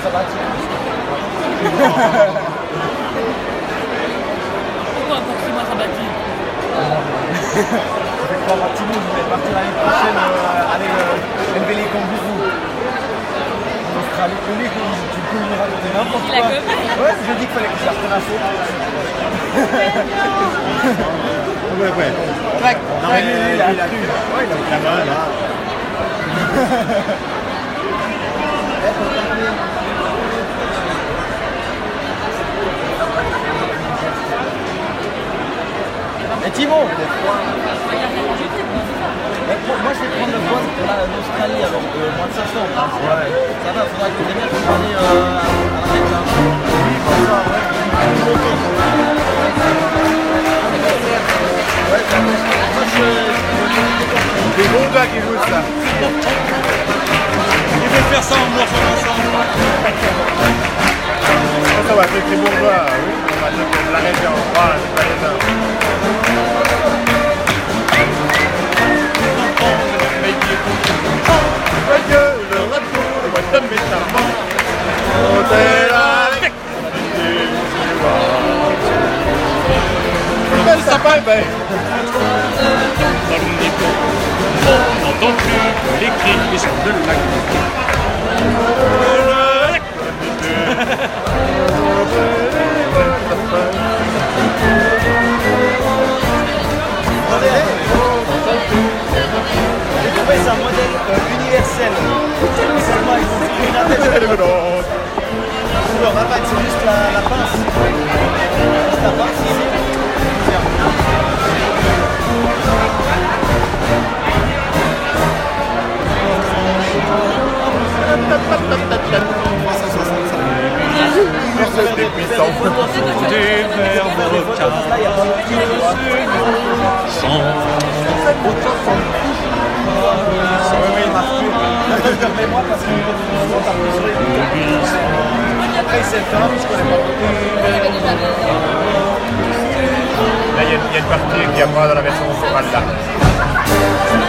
sabbatique. Pourquoi pour 6 mois sabbatique? Je vais croire à Thibaut, je vais partir l'année prochaine aller élever les kangourous. En Australie, lui, tu peux lui raconter n'importe quoi. Ouais, je dis qu'il fallait que je la terrasse. Ouais. Non, mais lui, il a cru. Ouais, il a cru. La main, là. Et Thibaut, moi je vais prendre le vol pour l'Australie alors mois de septembre. Ouais. Ça va, faudra que les mecs soient allés à la Mecque. Oui, comme ça, ouais. Des bons gars qui jouent ça. Ils veulent faire ça en morceaux ensemble. Ça va, c'est des bourgeois. Oui, on va dire que la région. Voilà, c'est pas les uns. Le retour, le mois de mai, ça manque. Le sapin, ben. Dans le micro, on n'entend plus les cris qui sont de la J'ai trouvé c'est un modèle universel. Seulement ils ont pris la tête. Le rabat c'est juste la pince. Juste la pince ici. C'est puissant. des verbes Moi parce que après il s'est fait je connais pas. Là, il y a une partie qu'il n'y a pas dans la version originale là.